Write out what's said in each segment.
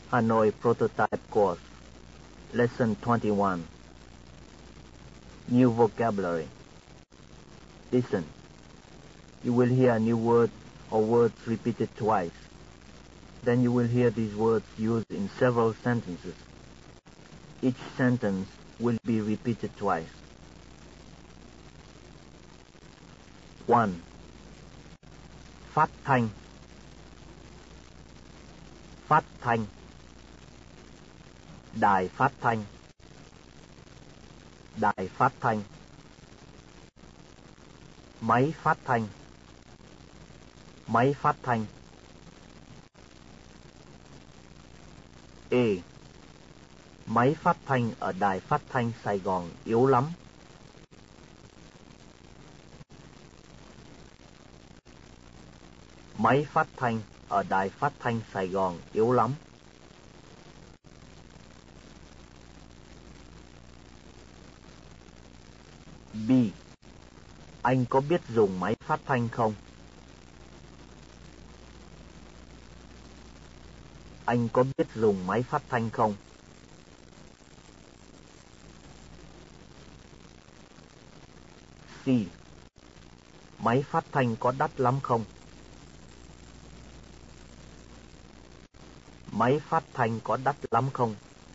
Hanoi Prototype Course, Lesson 21. New vocabulary. Listen. You will hear a new word or words repeated twice. Then you will hear these words used in several sentences. Each sentence will be repeated twice. 1. Phát thanh. Phát thanh. Đài phát thanh. Đài phát thanh. Máy phát thanh. Máy phát thanh. E. Máy phát thanh ở đài phát thanh Sài Gòn yếu lắm. Máy phát thanh ở đài phát thanh Sài Gòn yếu lắm. B. Anh có biết dùng máy phát thanh không? Anh có biết dùng máy phát thanh không? C. Máy phát thanh có đắt lắm không? Máy phát thanh có đắt lắm không?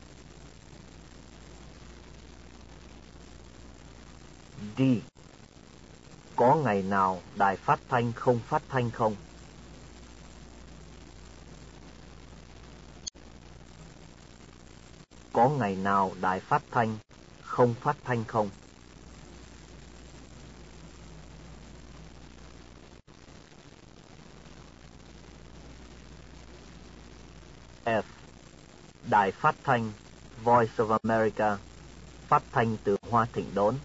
D. Có ngày nào đài phát thanh không phát thanh không? Có ngày nào đài phát thanh không phát thanh không? F. Đài phát thanh Voice of America phát thanh từ Hoa Thịnh Đốn.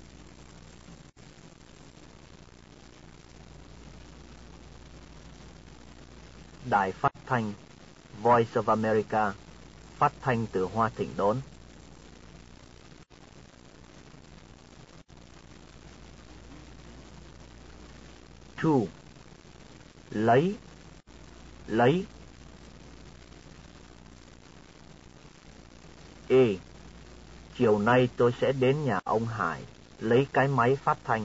Đài phát thanh Voice of America phát thanh từ Hoa Thịnh Đốn. Two. Lấy. Lấy. E. Chiều nay tôi sẽ đến nhà ông Hải lấy cái máy phát thanh.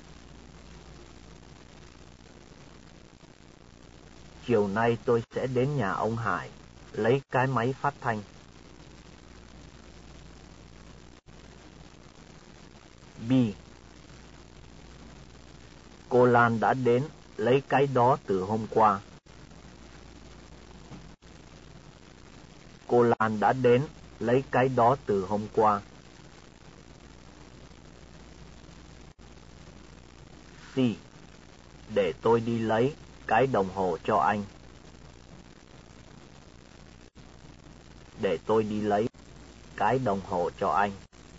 Chiều nay tôi sẽ đến nhà ông Hải lấy cái máy phát thanh. B. Cô Lan đã đến lấy cái đó từ hôm qua. Cô Lan đã đến lấy cái đó từ hôm qua. C. Để tôi đi lấy cái đồng hồ cho anh. Để tôi đi lấy cái đồng hồ cho anh.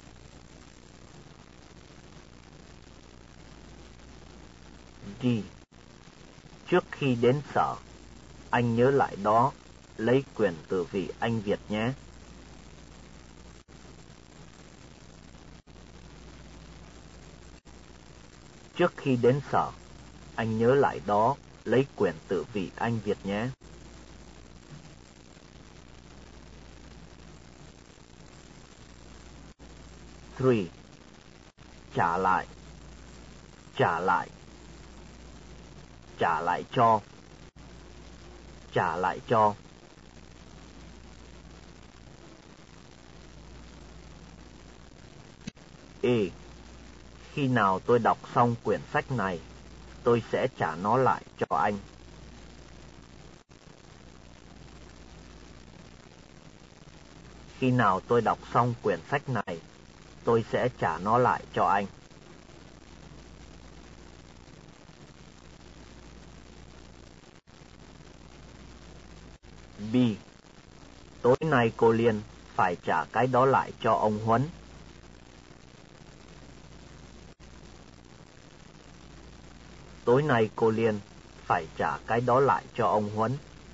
D. Trước khi đến sở, anh nhớ lại đó lấy quyển từ vị Anh Việt nhé. Trước khi đến sở, anh nhớ lại đó lấy quyển tự vị Anh Việt nhé. Three. Trả lại. Trả lại. Trả lại cho. Trả lại cho. E. Khi nào tôi đọc xong quyển sách này, tôi sẽ trả nó lại cho anh. Khi nào tôi đọc xong quyển sách này, tôi sẽ trả nó lại cho anh. B. Tối nay cô Liên phải trả cái đó lại cho ông Huấn. Tối nay cô Liên phải trả cái đó lại cho ông Huấn.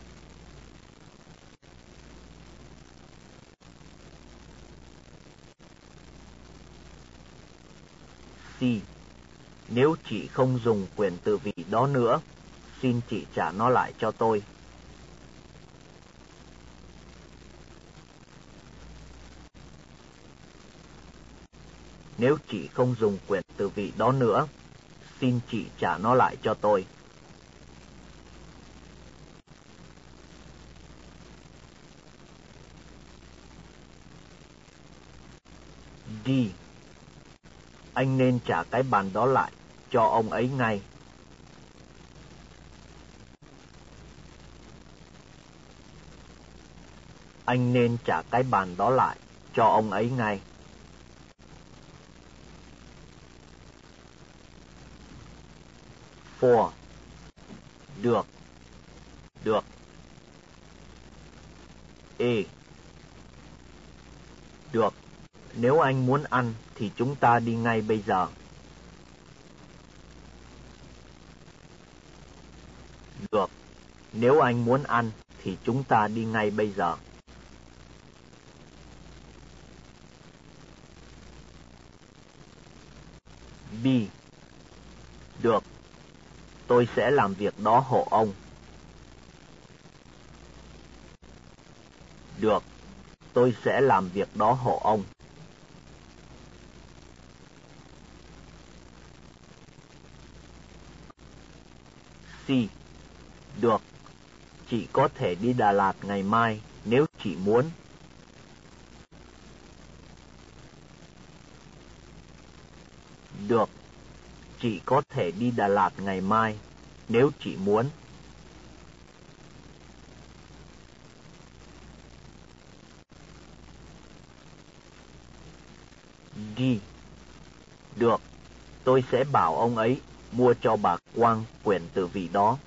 C. Nếu chị không dùng quyền từ vị đó nữa, xin chị trả nó lại cho tôi. Nếu chị không dùng quyển từ vựng đó nữa, xin chị trả nó lại cho tôi. D. Anh nên trả cái bàn đó lại cho ông ấy ngay. Anh nên trả cái bàn đó lại cho ông ấy ngay. For. Được. Được. E. Được. Nếu anh muốn ăn thì chúng ta đi ngay bây giờ. Được. Nếu anh muốn ăn thì chúng ta đi ngay bây giờ. B. Được. Tôi sẽ làm việc đó hộ ông. Được. Tôi sẽ làm việc đó hộ ông. C. Được. Chị có thể đi Đà Lạt ngày mai nếu chị muốn. Được. Chị có thể đi Đà Lạt ngày mai nếu chị muốn. D. Được. Tôi sẽ bảo ông ấy mua cho bà Quang quyển từ vựng đó.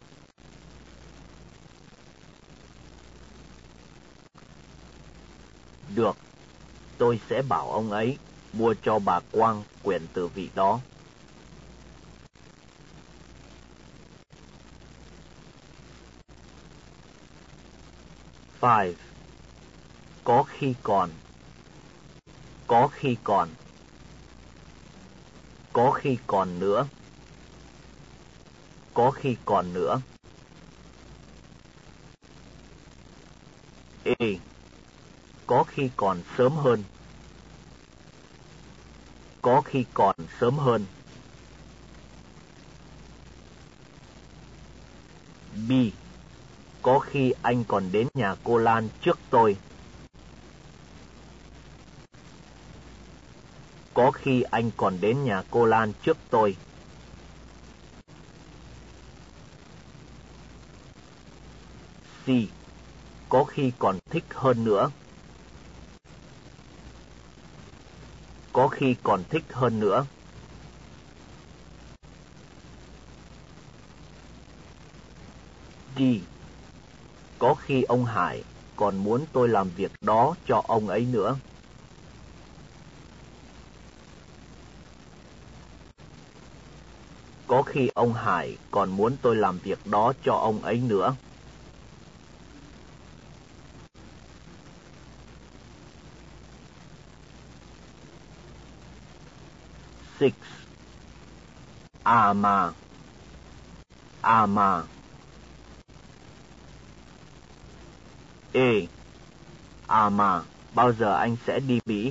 Được. Tôi sẽ bảo ông ấy mua cho bà Quang quyển từ vựng đó. Five. Có khi còn. Có khi còn. Có khi còn nữa. Có khi còn nữa. E. Có khi còn sớm hơn. Có khi còn sớm hơn. B. Có khi anh còn đến nhà cô Lan trước tôi. Có khi anh còn đến nhà cô Lan trước tôi. C. Có khi còn thích hơn nữa. Có khi còn thích hơn nữa. D. Có khi ông Hải còn muốn tôi làm việc đó cho ông ấy nữa. Có khi ông Hải còn muốn tôi làm việc đó cho ông ấy nữa. Six. À mà. À mà. E. À mà, bao giờ anh sẽ đi Mỹ?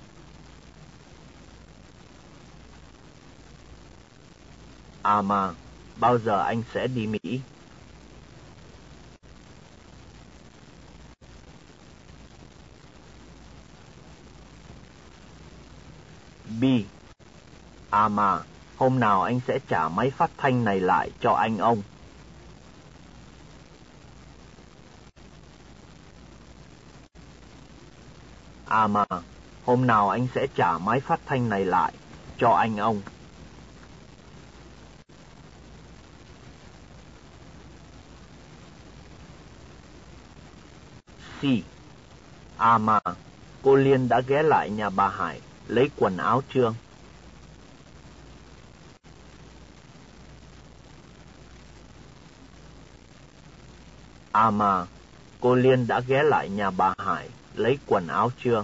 À mà, bao giờ anh sẽ đi Mỹ? B. À mà, hôm nào anh sẽ trả máy phát thanh này lại cho anh ông? À mà, hôm nào anh sẽ trả máy phát thanh này lại cho anh ông? C. À mà, cô Liên đã ghé lại nhà bà Hải lấy quần áo chưa? À mà, cô Liên đã ghé lại nhà bà Hải lấy quần áo chưa?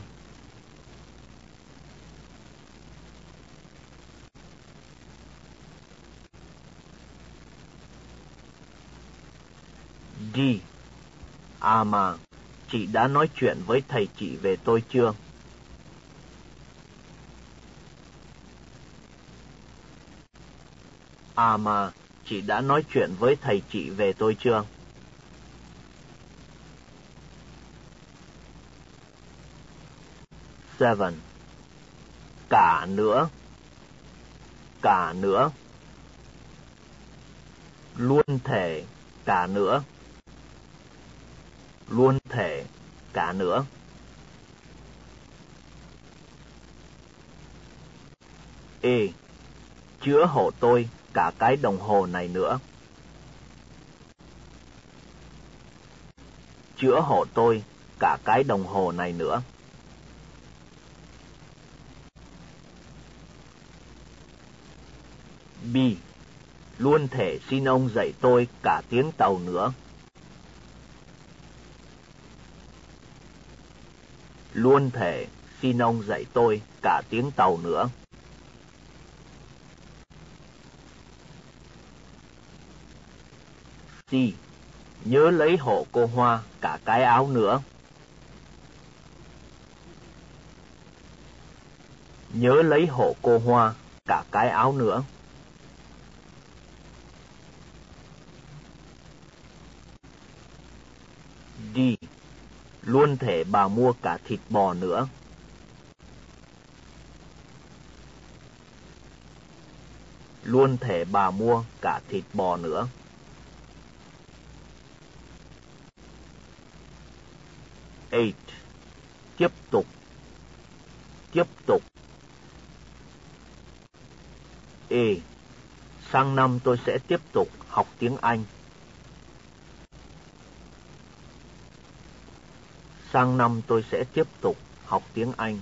D. À mà, chị đã nói chuyện với thầy chị về tôi chưa? À mà, chị đã nói chuyện với thầy chị về tôi chưa? Seven. Cả nữa. Cả nữa. Luôn thể. Cả nữa. Luôn thể. Cả nữa. E. Chữa hộ tôi cả cái đồng hồ này nữa. Chữa hộ tôi cả cái đồng hồ này nữa. B. Luôn thể xin ông dạy tôi cả tiếng Tàu nữa. Luôn thể xin ông dạy tôi cả tiếng Tàu nữa. C. Nhớ lấy hộ cô Hoa cả cái áo nữa. Nhớ lấy hộ cô Hoa cả cái áo nữa. D. Luôn thể bà mua cả thịt bò nữa. Luôn thể bà mua cả thịt bò nữa. Eight. Tiếp tục. Tiếp tục. E. Sang năm tôi sẽ tiếp tục học tiếng Anh. Sang năm tôi sẽ tiếp tục học tiếng Anh.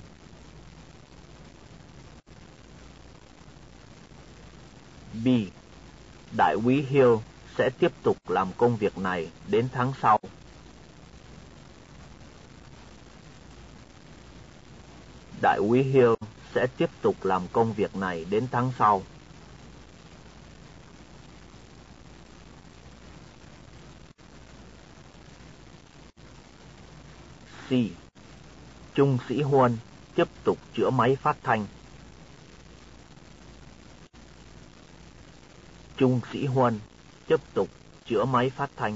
B. Đại úy Hill sẽ tiếp tục làm công việc này đến tháng sau. Đại úy Hill sẽ tiếp tục làm công việc này đến tháng sau. C. Trung sĩ Huân tiếp tục chữa máy phát thanh. Trung sĩ Huân tiếp tục chữa máy phát thanh.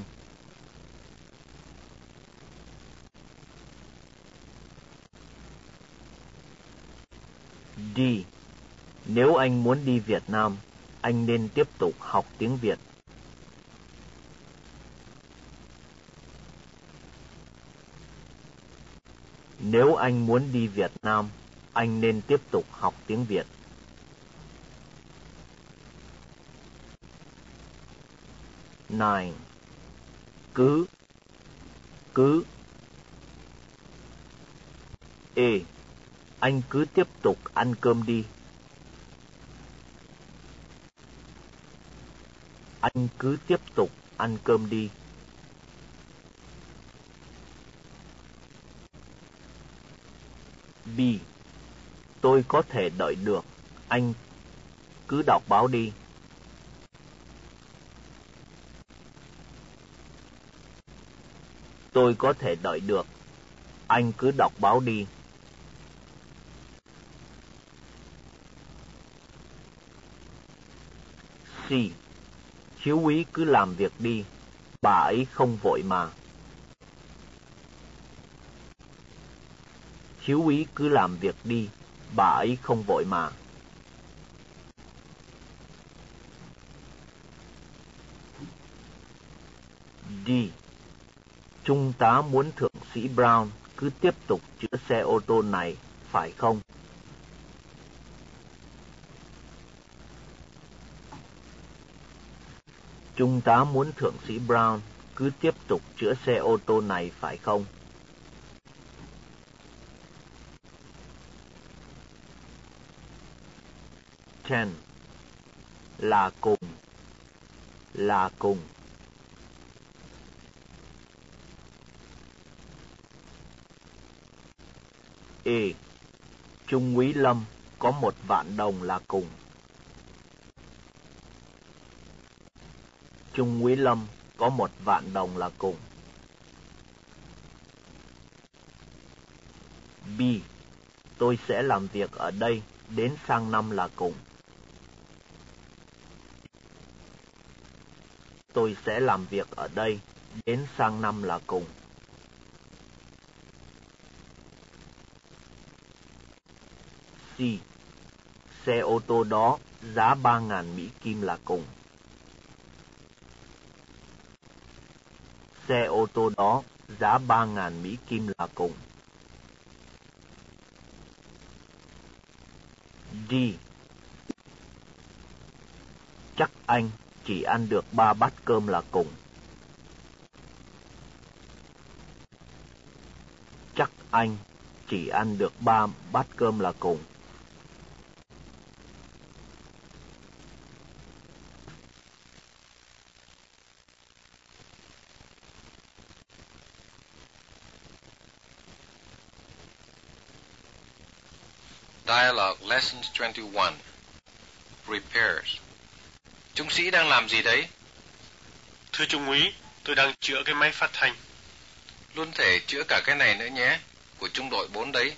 D. Nếu anh muốn đi Việt Nam, anh nên tiếp tục học tiếng Việt. Nếu anh muốn đi Việt Nam, anh nên tiếp tục học tiếng Việt. 9. Cứ. E. Anh cứ tiếp tục ăn cơm đi. Anh cứ tiếp tục ăn cơm đi. B. Tôi có thể đợi được. Anh cứ đọc báo đi. Tôi có thể đợi được. Anh cứ đọc báo đi. C. Thiếu úy cứ làm việc đi. Bà ấy không vội mà. Thiếu úy cứ làm việc đi. Bà ấy không vội mà. D. Trung tá muốn thượng sĩ Brown cứ tiếp tục chữa xe ô tô này, phải không? Trung tá muốn thượng sĩ Brown cứ tiếp tục chữa xe ô tô này, phải không? Ten. Là cùng. Là cùng. E. Trung úy Lâm có 1.000.000 đồng là cùng. Trung úy Lâm có 1.000.000 đồng là cùng. B. Tôi sẽ làm việc ở đây đến sang năm là cùng. tôi sẽ làm việc ở đây đến sang năm là cùng. C. Xe ô tô đó giá 3.000 Mỹ Kim là cùng. Xe ô tô đó giá 3.000 Mỹ Kim là cùng. D. Chắc anh chỉ ăn được 3 bát cơm là cùng. Chắc anh chỉ ăn được 3 bát cơm là cùng. Dialogue Lessons 21. Repairs. Trung sĩ đang làm gì đấy? Thưa Trung úy, tôi đang chữa cái máy phát thanh. Luôn thể chữa cả cái này nữa nhé, của trung đội 4 đấy.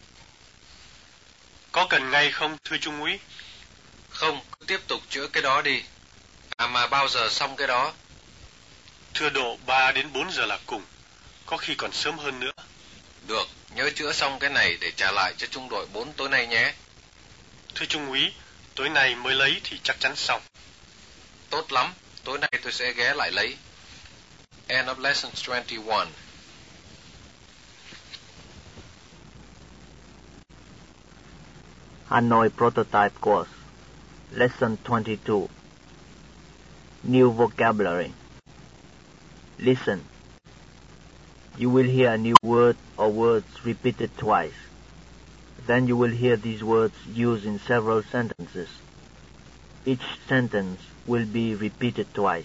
Có cần ngay không, thưa Trung úy? Không, cứ tiếp tục chữa cái đó đi. Mà bao giờ xong cái đó? Thưa độ 3 đến 4 giờ là cùng, có khi còn sớm hơn nữa. Được, nhớ chữa xong cái này để trả lại cho trung đội 4 tối nay nhé. Thưa Trung úy, tối nay mới lấy thì chắc chắn xong. Tốt lắm, tối nay tôi sẽ ghé lại lấy. End of Lesson 21. Hanoi Prototype Course, Lesson 22. New vocabulary. Listen. You will hear a new word or words repeated twice. Then you will hear these words used in several sentences. Each sentence will be repeated twice.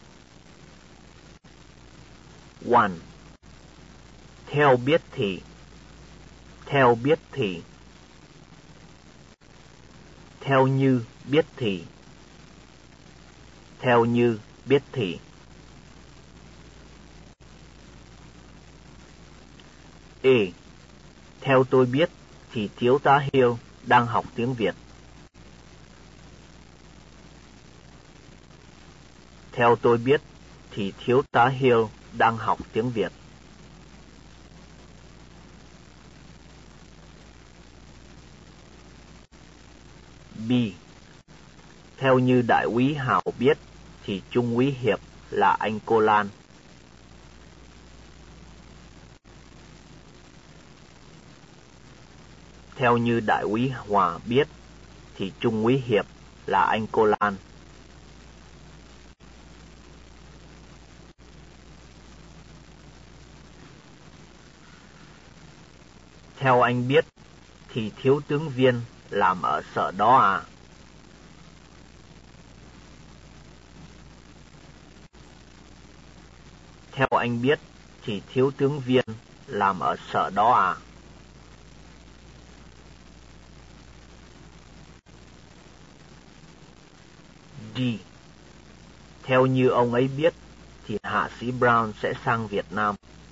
1. Theo biết thì. Theo biết thì. Theo như biết thì. Theo như biết thì. A. Theo tôi biết thì thiếu tá Hill đang học tiếng Việt. Theo tôi biết thì thiếu tá Hill đang học tiếng Việt. B. Theo như đại úy Hào biết thì trung úy Hiệp là anh cô Lan. Theo như đại úy Hòa biết thì trung úy Hiệp là anh cô Lan. Theo anh biết thì thiếu tướng Viên làm ở sở đó à? Theo anh biết thì thiếu tướng Viên làm ở sở đó à? D. Theo như ông ấy biết thì hạ sĩ Brown sẽ sang Việt Nam.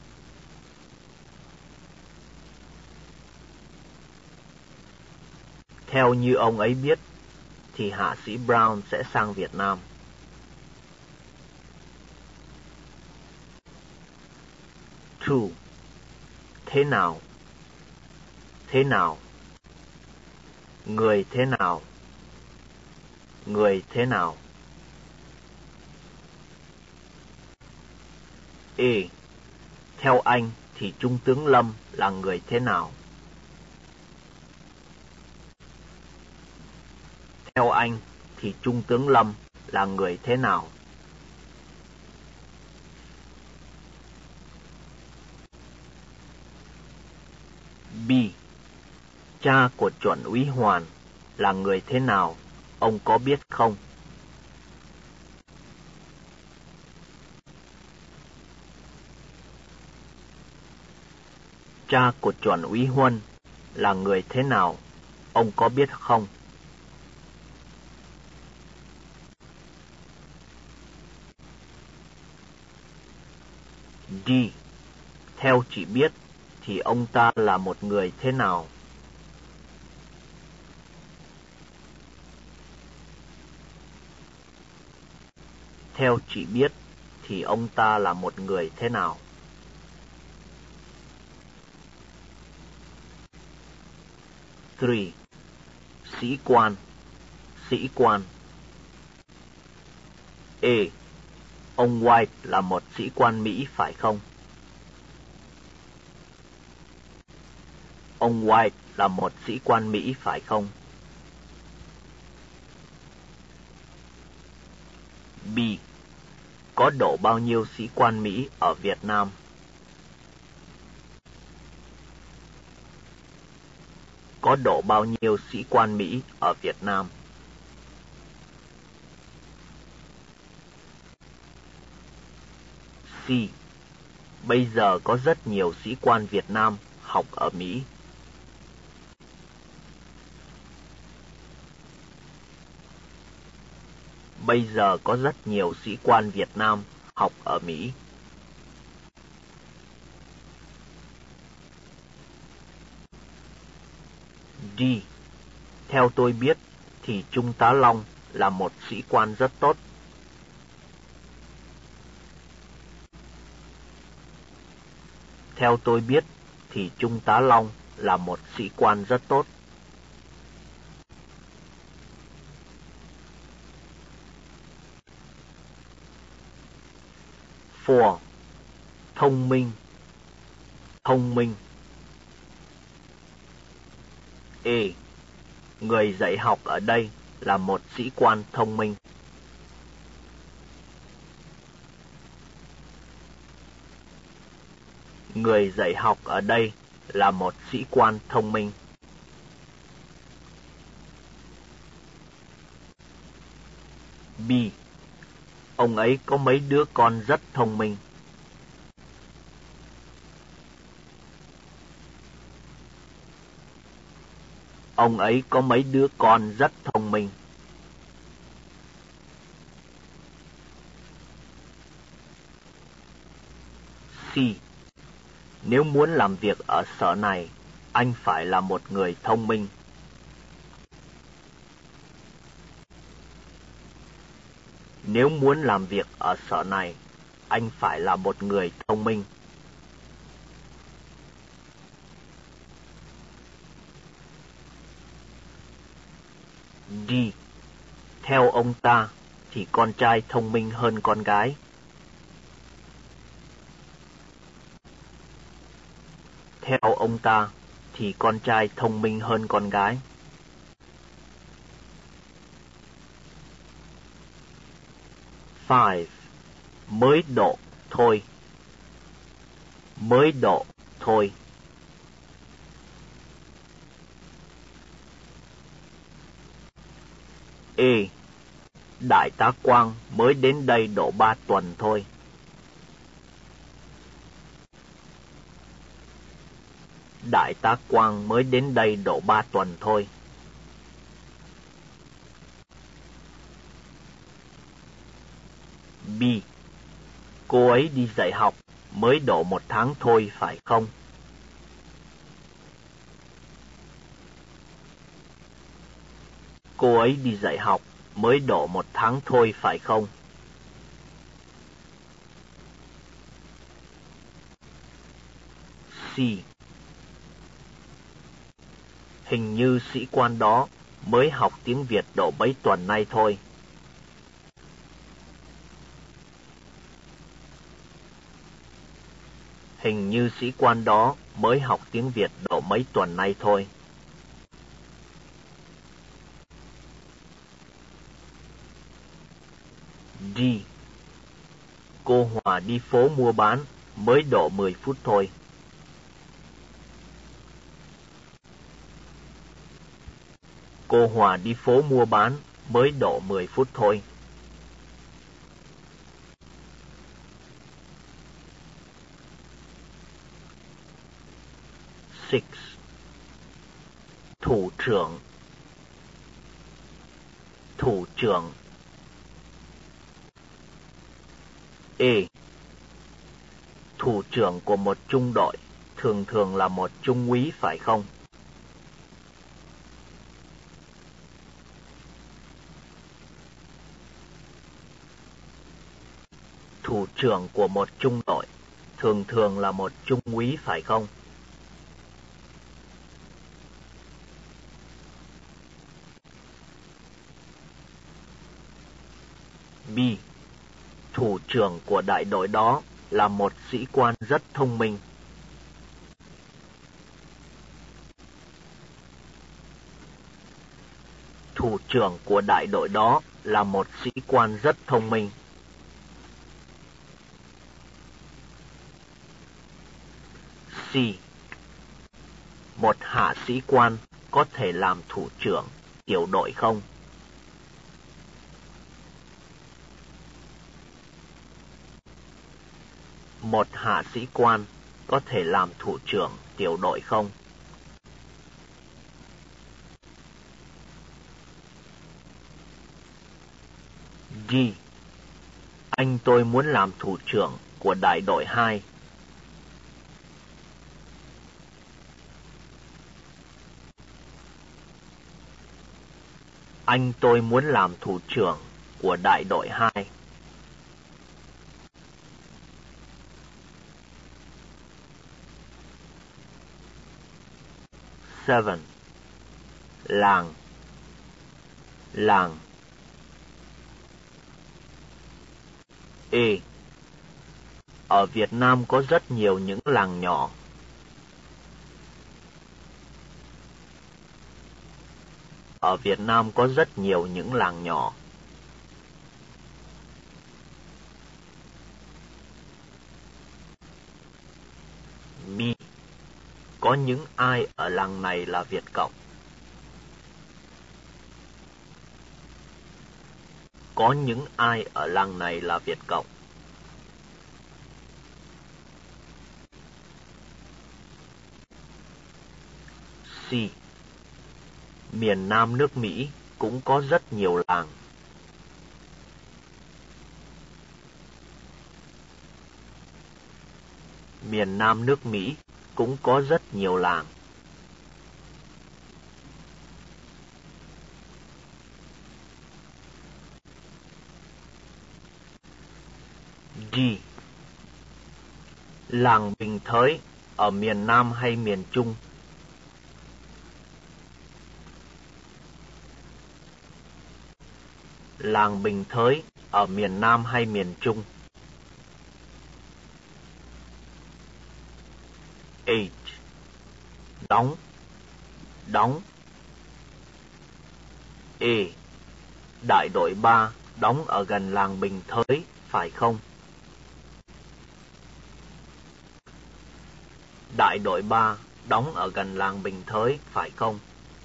Theo như ông ấy biết thì hạ sĩ Brown sẽ sang Việt Nam. Two. Thế nào? Thế nào? Người thế nào? Người thế nào? A. Theo anh thì Trung tướng Lâm là người thế nào? Theo anh thì Trung tướng Lâm là người thế nào? B. Cha của chuẩn úy Hoàn là người thế nào? Ông có biết không? Cha của chuẩn úy Huân là người thế nào? Ông có biết không? D. Theo chị biết thì ông ta là một người thế nào? Theo chị biết thì ông ta là một người thế nào? Three. Sĩ quan. Sĩ quan. A. Ông White là một sĩ quan Mỹ phải không? Ông White là một sĩ quan Mỹ phải không? B. Có độ bao nhiêu sĩ quan Mỹ ở Việt Nam? Có độ bao nhiêu sĩ quan Mỹ ở Việt Nam? C. Bây giờ có rất nhiều sĩ quan Việt Nam học ở Mỹ. Bây giờ có rất nhiều sĩ quan Việt Nam học ở Mỹ. D. Theo tôi biết thì Trung tá Long là một sĩ quan rất tốt. Theo tôi biết thì Trung tá Long là một sĩ quan rất tốt. Four. Thông minh. Thông minh. A. Người dạy học ở đây là một sĩ quan thông minh. Người dạy học ở đây là một sĩ quan thông minh. B. Ông ấy có mấy đứa con rất thông minh. Ông ấy có mấy đứa con rất thông minh. C. Nếu muốn làm việc ở sở này, anh phải là một người thông minh. Nếu muốn làm việc ở sở này, anh phải là một người thông minh. D. Theo ông ta thì con trai thông minh hơn con gái. Theo ông ta thì con trai thông minh hơn con gái. Five. Mới độ thôi. Mới độ thôi. A. Đại tá Quang mới đến đây độ 3 tuần thôi. Đại tá Quang mới đến đây độ 3 tuần thôi. B. Cô ấy đi dạy học mới độ 1 tháng thôi phải không? Cô ấy đi dạy học mới độ 1 tháng thôi phải không? C. Hình như sĩ quan đó mới học tiếng Việt độ mấy tuần nay thôi. Hình như sĩ quan đó mới học tiếng Việt độ mấy tuần nay thôi. D. Cô Hòa đi phố mua bán mới độ 10 phút thôi. Cô Hòa đi phố mua bán mới độ 10 phút thôi. Six. Thủ trưởng. Thủ trưởng. A. Thủ trưởng của một trung đội thường thường là một trung úy phải không? trưởng của một trung đội thường thường là một trung úy phải không? B. Thủ trưởng của đại đội đó là một sĩ quan rất thông minh. Thủ trưởng của đại đội đó là một sĩ quan rất thông minh. C. Một hạ sĩ quan có thể làm thủ trưởng tiểu đội không? Một hạ sĩ quan có thể làm thủ trưởng tiểu đội không? G. Anh tôi muốn làm thủ trưởng của đại đội 2. Anh tôi muốn làm thủ trưởng của đại đội 2. Seven. Làng. Làng. A. Ở Việt Nam có rất nhiều những làng nhỏ. Ở Việt Nam có rất nhiều những làng nhỏ. B. Có những ai ở làng này là Việt Cộng? Có những ai ở làng này là Việt Cộng? C. Miền Nam nước Mỹ cũng có rất nhiều làng. Miền Nam nước Mỹ cũng có rất nhiều làng. D. Làng Bình Thới ở miền Nam hay miền Trung? Làng Bình Thới ở miền Nam hay miền Trung? H. Đóng. Đóng. E. Đại đội 3 đóng ở gần làng Bình Thới, phải không? Đại đội 3 đóng ở gần làng Bình Thới, phải không?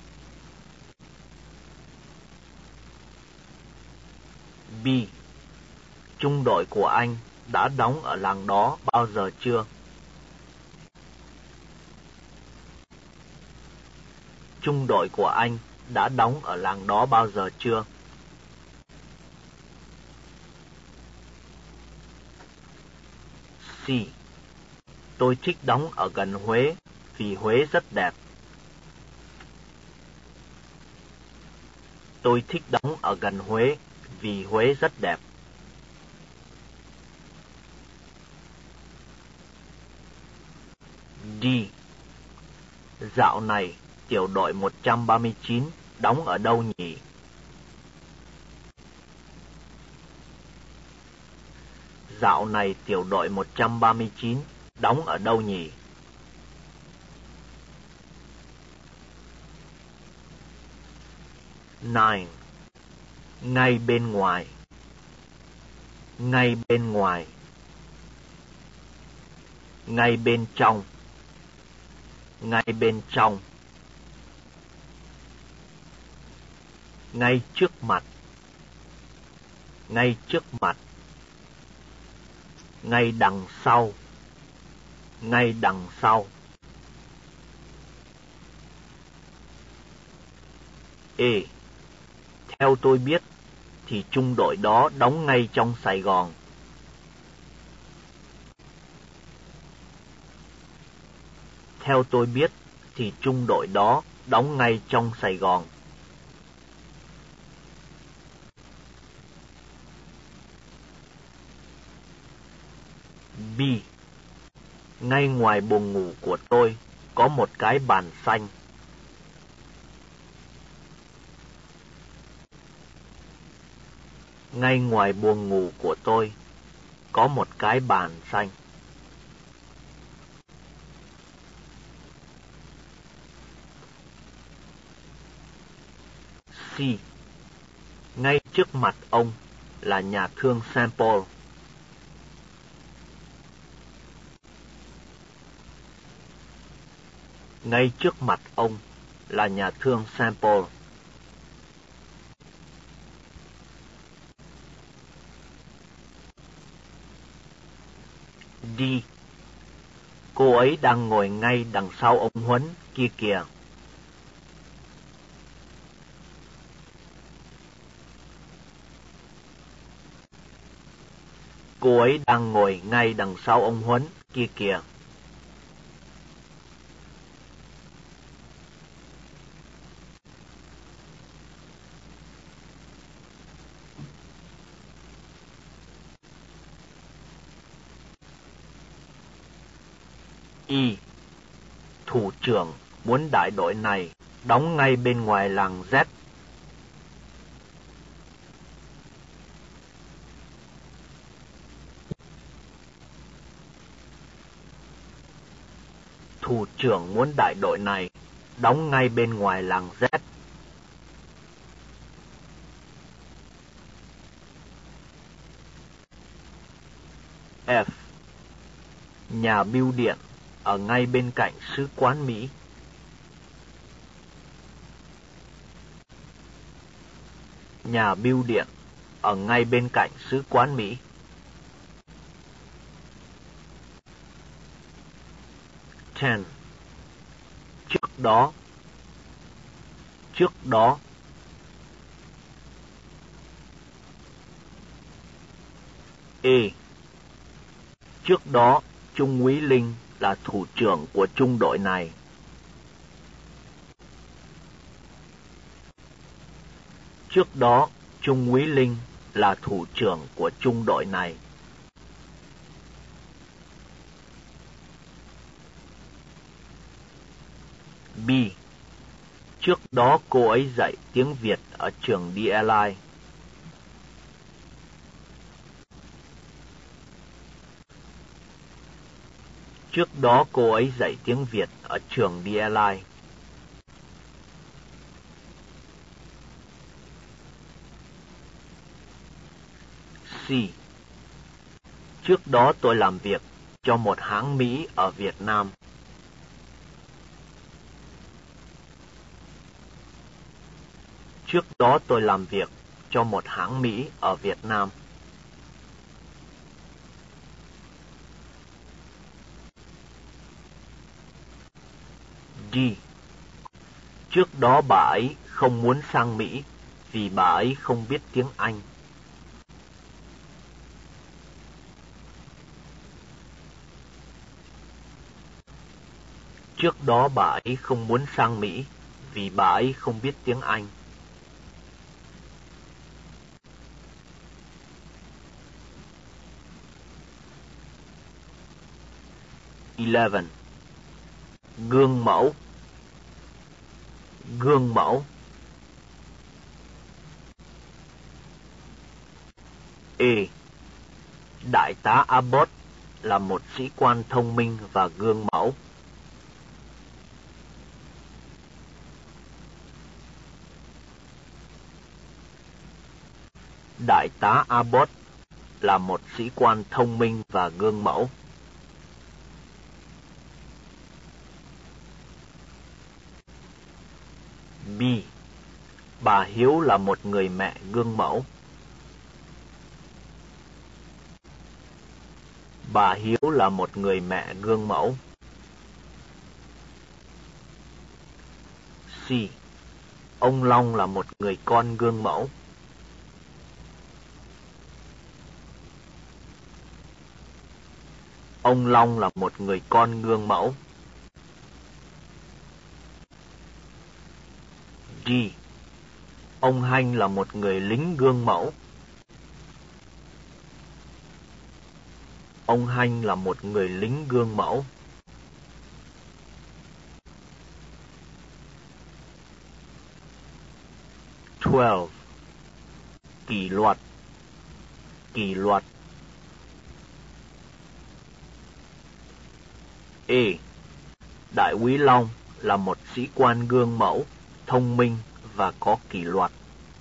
B. Trung đội của anh đã đóng ở làng đó bao giờ chưa? Trung đội của anh đã đóng ở làng đó bao giờ chưa? C. Tôi thích đóng ở gần Huế vì Huế rất đẹp. Tôi thích đóng ở gần Huế vì Huế rất đẹp. D. Dạo này tiểu đội 139 đóng ở đâu nhỉ? Dạo này tiểu đội 139 đóng ở đâu nhỉ? Nine. Ngay bên ngoài. Ngay bên ngoài. Ngay bên trong. Ngay bên trong. Ngay trước mặt. Ngay trước mặt. Ngay đằng sau. Ngay đằng sau. E. Theo tôi biết thì trung đội đó đóng ngay trong Sài Gòn. Theo tôi biết thì trung đội đó đóng ngay trong Sài Gòn. B. Ngay ngoài buồng ngủ của tôi có một cái bàn xanh. Ngay ngoài buồng ngủ của tôi có một cái bàn xanh. C. Ngay trước mặt ông là nhà thương St. Paul. Ngay trước mặt ông là nhà thương St. Paul. D. Cô ấy đang ngồi ngay đằng sau ông Huấn kia kìa. Cô ấy đang ngồi ngay đằng sau ông Huấn kia kìa. Y. Thủ trưởng muốn đại đội này đóng ngay bên ngoài làng Z. Thủ trưởng muốn đại đội này đóng ngay bên ngoài làng Z. F. Nhà bưu điện ở ngay bên cạnh sứ quán Mỹ. Nhà bưu điện ở ngay bên cạnh sứ quán Mỹ. Ten. Trước đó. E. Trước đó, Trung úy Linh là thủ trưởng của trung đội này. Trước đó, Trung úy Linh là thủ trưởng của trung đội này. B. Trước đó cô ấy dạy tiếng Việt ở trường DLI. Trước đó cô ấy dạy tiếng Việt ở trường DLI. C. Trước đó tôi làm việc cho một hãng Mỹ ở Việt Nam. Trước đó tôi làm việc cho một hãng Mỹ ở Việt Nam. D. Trước đó bà ấy không muốn sang Mỹ vì bà ấy không biết tiếng Anh. Trước đó bà ấy không muốn sang Mỹ vì bà ấy không biết tiếng Anh. Eleven. Gương mẫu. E. Đại tá Abbott là một sĩ quan thông minh và gương mẫu. Đại tá Abbott là một sĩ quan thông minh và gương mẫu. B. Bà Hiếu là một người mẹ gương mẫu. Bà Hiếu là một người mẹ gương mẫu. C. Ông Long là một người con gương mẫu. Ông Long là một người con gương mẫu. D. Ông Hanh là một người lính gương mẫu. Ông Hanh là một người lính gương mẫu. Kỷ luật. Kỷ luật. E. Đại úy Long là một sĩ quan gương mẫu, thông minh và có kỷ luật.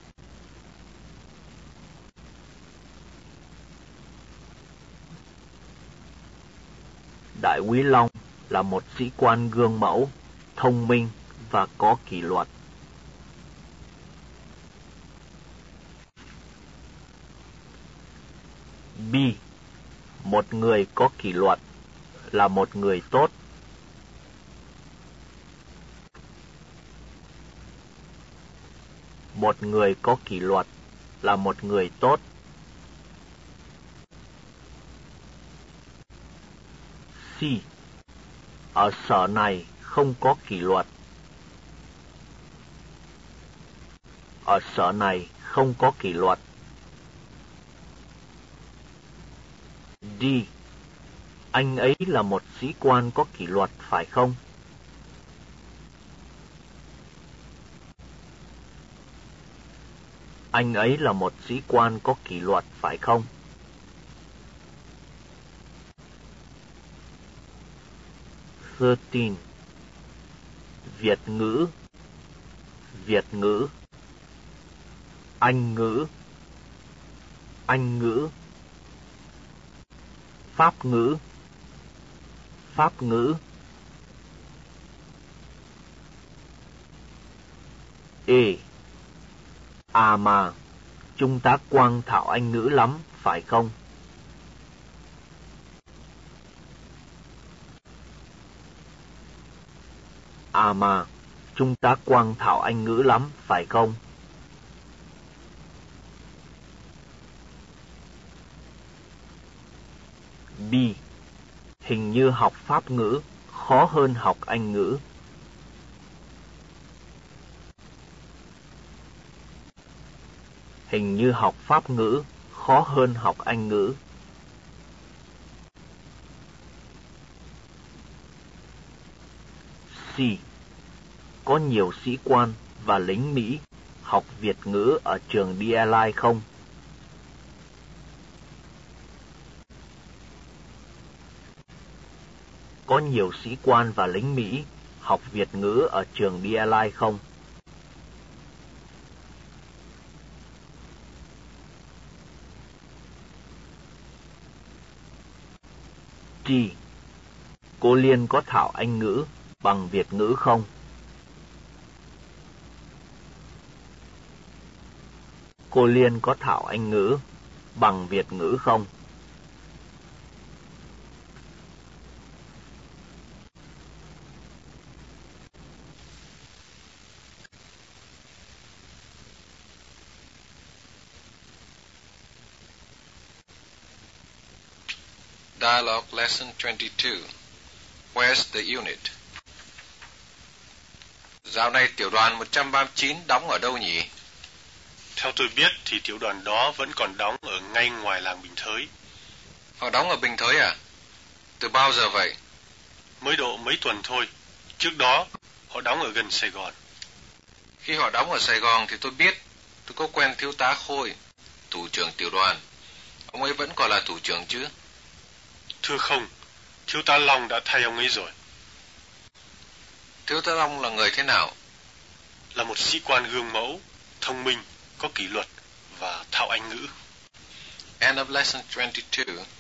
Đại úy Long là một sĩ quan gương mẫu, thông minh và có kỷ luật. B. Một người có kỷ luật là một người tốt. Một người có kỷ luật là một người tốt. C. Ở sở này không có kỷ luật. Ở sở này không có kỷ luật. D. Anh ấy là một sĩ quan có kỷ luật phải không? Anh ấy là một sĩ quan có kỷ luật phải không? Việt ngữ. Việt ngữ. Anh ngữ. Anh ngữ. Pháp ngữ. Pháp ngữ. E. À mà, Trung tá Quang thạo Anh ngữ lắm, phải không? À mà, Trung tá Quang thạo Anh ngữ lắm, phải không? B. Hình như học Pháp ngữ khó hơn học Anh ngữ. Hình như học Pháp ngữ khó hơn học Anh ngữ. C. Có nhiều sĩ quan và lính Mỹ học Việt ngữ ở trường DLI không? Có nhiều sĩ quan và lính Mỹ học Việt ngữ ở trường DLI không? D. Cô Liên có thạo Anh ngữ bằng Việt ngữ không? Cô Liên có thạo Anh ngữ bằng Việt ngữ không? Dialogue Lesson 22. Where's the unit? Dạo này tiểu đoàn 139 đóng ở đâu nhỉ? Theo tôi biết thì tiểu đoàn đó vẫn còn đóng ở ngay ngoài làng Bình Thới. Họ đóng ở Bình Thới à? Từ bao giờ vậy? Mới độ mấy tuần thôi. Trước đó họ đóng ở gần Sài Gòn. Khi họ đóng ở Sài Gòn thì tôi biết. Tôi có quen thiếu tá Khôi, thủ trưởng tiểu đoàn. Ông ấy vẫn còn là thủ trưởng chứ? Thưa không, thiếu tá Long đã thay ông ấy rồi. Thiếu tá Long là người thế nào? Là một sĩ quan gương mẫu, thông minh, có kỷ luật và thạo Anh ngữ. End of lesson 22.